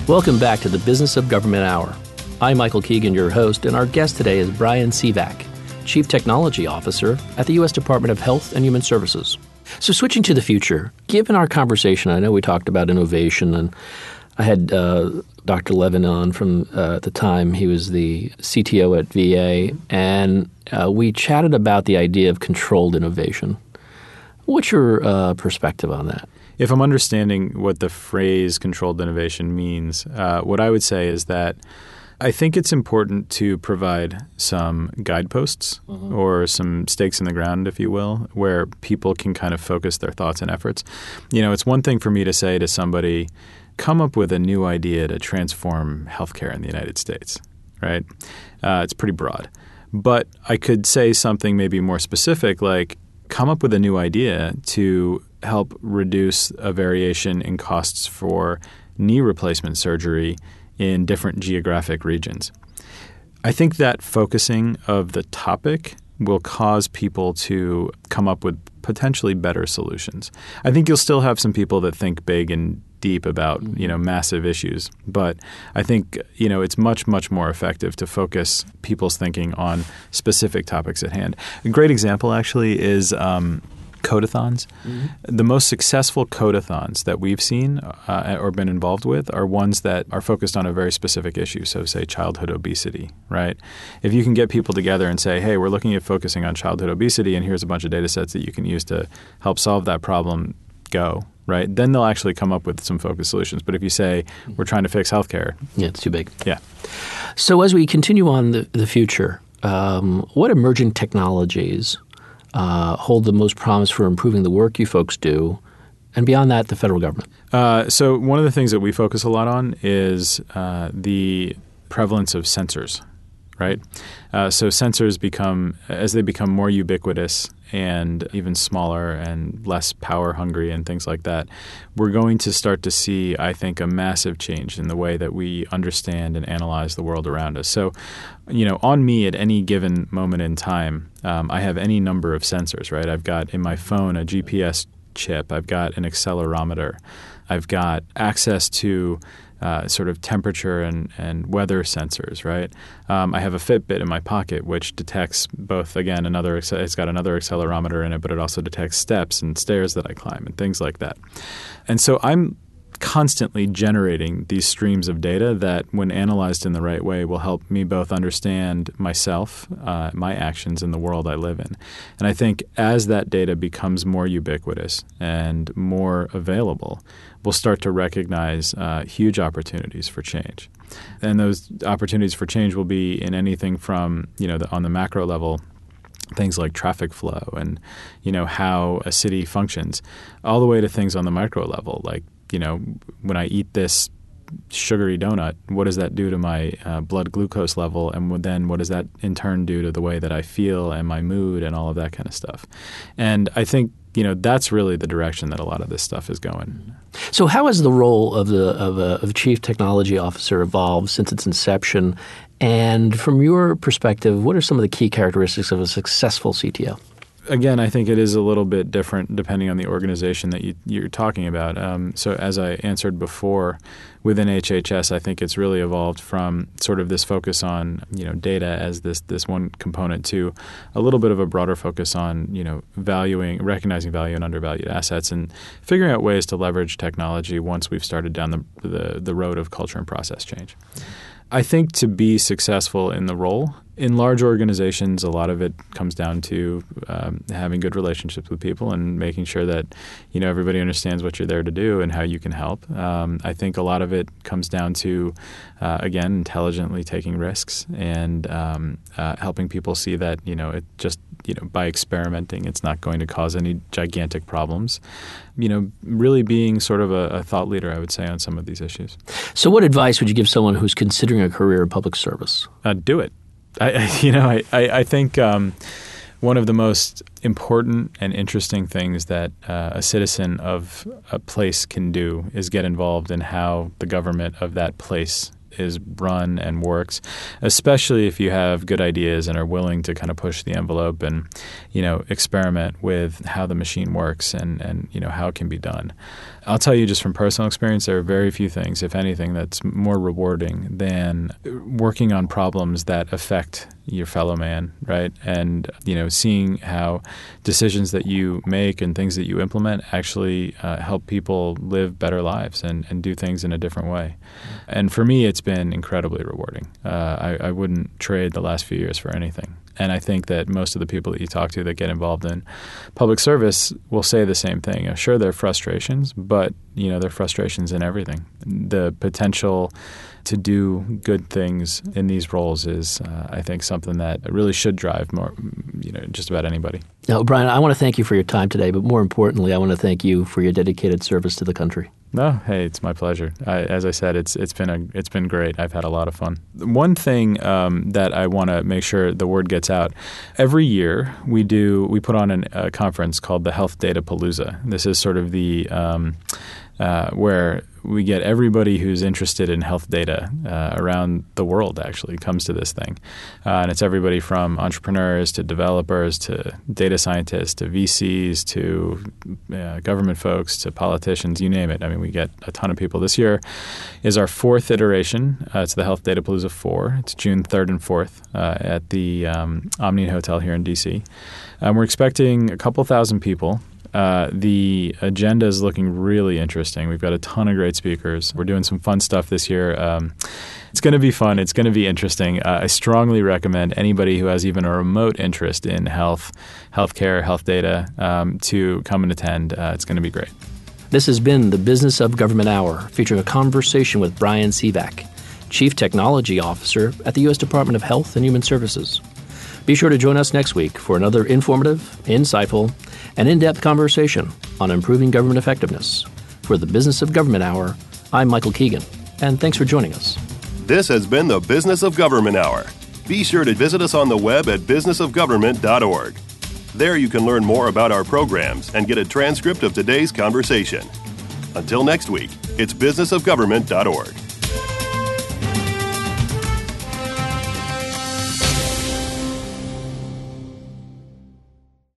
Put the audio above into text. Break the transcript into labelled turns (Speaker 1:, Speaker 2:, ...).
Speaker 1: Welcome back to the Business of Government Hour. I'm Michael Keegan, your host, and our guest today is Brian Sivak, Chief Technology Officer at the U.S. Department of Health and Human Services. So switching to the future, given our conversation, I know we talked about innovation, and I had Dr. Levin on from at the time. He was the CTO at VA, and we chatted about the idea of controlled innovation. What's your perspective on that?
Speaker 2: If I'm understanding what the phrase controlled innovation means, what I would say is that I think it's important to provide some guideposts or some stakes in the ground, if you will, where people can kind of focus their thoughts and efforts. You know, it's one thing for me to say to somebody, come up with a new idea to transform healthcare in the United States, right? It's pretty broad. But I could say something maybe more specific, like come up with a new idea to help reduce a variation in costs for knee replacement surgery in different geographic regions. I think that focusing of the topic will cause people to come up with potentially better solutions. I think you'll still have some people that think big and deep about, massive issues, but I think, it's much, much more effective to focus people's thinking on specific topics at hand. A great example actually is codathons. The most successful codathons that we've seen or been involved with are ones that are focused on a very specific issue. So say childhood obesity, right? If you can get people together and say, hey, we're looking at focusing on childhood obesity and here's a bunch of data sets that you can use to help solve that problem, go, right? Then they'll actually come up with some focused solutions. But if you say we're trying to fix healthcare.
Speaker 1: Yeah, it's too big.
Speaker 2: Yeah.
Speaker 1: So as we continue on the future, what emerging technologies hold the most promise for improving the work you folks do, and beyond that, the federal government?
Speaker 2: So one of the things that we focus a lot on is the prevalence of sensors, right? So sensors as they become more ubiquitous and even smaller and less power hungry and things like that, we're going to start to see, I think, a massive change in the way that we understand and analyze the world around us. So, on me at any given moment in time, I have any number of sensors, right? I've got in my phone a GPS chip. I've got an accelerometer. I've got access to sort of temperature and weather sensors, right? I have a Fitbit in my pocket, which detects both, again, it's got another accelerometer in it, but it also detects steps and stairs that I climb and things like that. And so I'm constantly generating these streams of data that, when analyzed in the right way, will help me both understand myself, my actions in the world I live in. And I think as that data becomes more ubiquitous and more available, we'll start to recognize huge opportunities for change. And those opportunities for change will be in anything from, on the macro level, things like traffic flow and, how a city functions, all the way to things on the micro level, like, when I eat this sugary donut, what does that do to my blood glucose level? And then what does that in turn do to the way that I feel and my mood and all of that kind of stuff? And I think, that's really the direction that a lot of this stuff is going.
Speaker 1: So how has the role of a Chief Technology Officer evolved since its inception? And from your perspective, what are some of the key characteristics of a successful CTO?
Speaker 2: Again, I think it is a little bit different depending on the organization that you're talking about. So as I answered before, within HHS, I think it's really evolved from sort of this focus on, data as this one component to a little bit of a broader focus on, recognizing value in undervalued assets and figuring out ways to leverage technology once we've started down the road of culture and process change. I think to be successful in the role, in large organizations, a lot of it comes down to having good relationships with people and making sure that everybody understands what you're there to do and how you can help. I think a lot of it comes down to, again, intelligently taking risks and helping people see that it just by experimenting, it's not going to cause any gigantic problems. Really being sort of a thought leader, I would say, on some of these issues.
Speaker 1: So, what advice would you give someone who's considering a career in public service?
Speaker 2: Do it. I think one of the most important and interesting things that a citizen of a place can do is get involved in how the government of that place is run and works, especially if you have good ideas and are willing to kind of push the envelope and, experiment with how the machine works and how it can be done. I'll tell you just from personal experience, there are very few things, if anything, that's more rewarding than working on problems that affect your fellow man, right? And, seeing how decisions that you make and things that you implement actually help people live better lives and do things in a different way. And for me, it's been incredibly rewarding. I wouldn't trade the last few years for anything. And I think that most of the people that you talk to that get involved in public service will say the same thing. Sure, there are frustrations, but there are frustrations in everything. The potential to do good things in these roles is, I think, something that really should drive more, just about anybody.
Speaker 1: Now, Brian, I want to thank you for your time today, but more importantly, I want to thank you for your dedicated service to the country.
Speaker 2: No, hey, it's my pleasure. As I said, it's been great. I've had a lot of fun. One thing that I want to make sure the word gets out: every year we put on a conference called the Health Data Palooza. This is sort of the where we get everybody who's interested in health data around the world actually comes to this thing. And it's everybody from entrepreneurs to developers to data scientists to VCs to government folks to politicians, you name it. I mean, we get a ton of people. This year is our fourth iteration. It's the Health Data Palooza 4. It's June 3rd and 4th at the Omni Hotel here in D.C. We're expecting a couple thousand people. The agenda is looking really interesting. We've got a ton of great speakers. We're doing some fun stuff this year. It's going to be fun. It's going to be interesting. I strongly recommend anybody who has even a remote interest in healthcare, health data, to come and attend. It's going to be great.
Speaker 1: This has been the Business of Government Hour, featuring a conversation with Brian Sivak, Chief Technology Officer at the U.S. Department of Health and Human Services. Be sure to join us next week for another informative, insightful, and in-depth conversation on improving government effectiveness. For the Business of Government Hour, I'm Michael Keegan, and thanks for joining us.
Speaker 3: This has been the Business of Government Hour. Be sure to visit us on the web at businessofgovernment.org. There you can learn more about our programs and get a transcript of today's conversation. Until next week, it's businessofgovernment.org.